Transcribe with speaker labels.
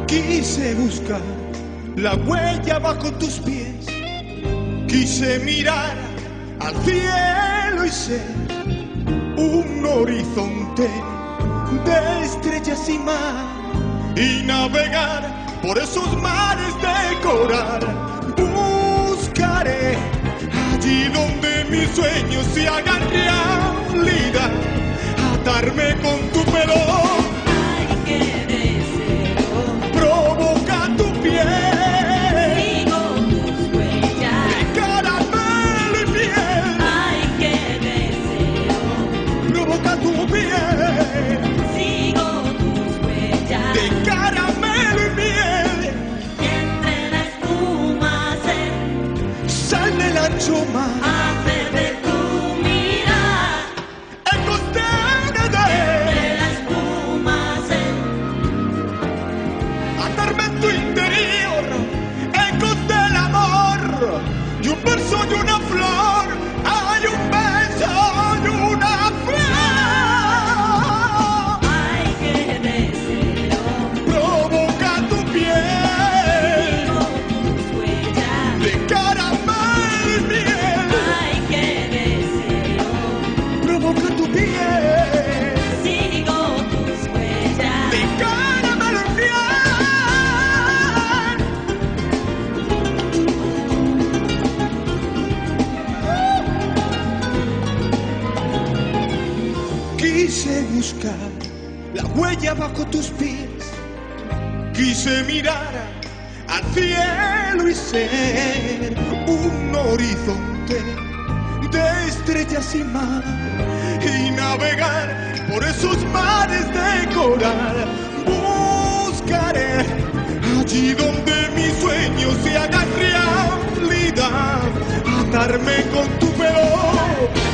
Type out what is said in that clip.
Speaker 1: Quise buscar la huella bajo tus pies, quise mirar al cielo y ser un horizonte de estrellas y mar, y navegar por esos mares de coral. Buscaré allí donde mis sueños se hagan realidad, atarme con tu pelo.
Speaker 2: Ay, qué deseo.
Speaker 1: Provoca tu piel,
Speaker 2: Sigo tus huellas.
Speaker 1: de caramelo y miel.
Speaker 2: Ay, qué deseo.
Speaker 1: Provoca tu piel,
Speaker 2: Sigo tus huellas.
Speaker 1: de caramelo y miel.
Speaker 2: Entre la espuma
Speaker 1: Sale el ancho mar,
Speaker 2: hace de tu mirar.
Speaker 1: ecos de
Speaker 2: Entre la espuma
Speaker 1: atarme en tu interior, ecos del amor, y un verso y una flor, hay un beso y una flor.
Speaker 2: ay, qué deseo.
Speaker 1: Provoca tu piel,
Speaker 2: Sigo tus huellas.
Speaker 1: de caramelo y miel.
Speaker 2: Ay, qué deseo.
Speaker 1: Provoca tu piel,
Speaker 2: Sigo tus huellas.
Speaker 1: de caramelo y miel. Quise buscar la huella bajo tus pies, quise mirar al cielo y ser un horizonte de estrellas y mar, y navegar por esos mares de coral. Buscaré allí donde mis sueños se hagan realidad, atarme con tu pelo.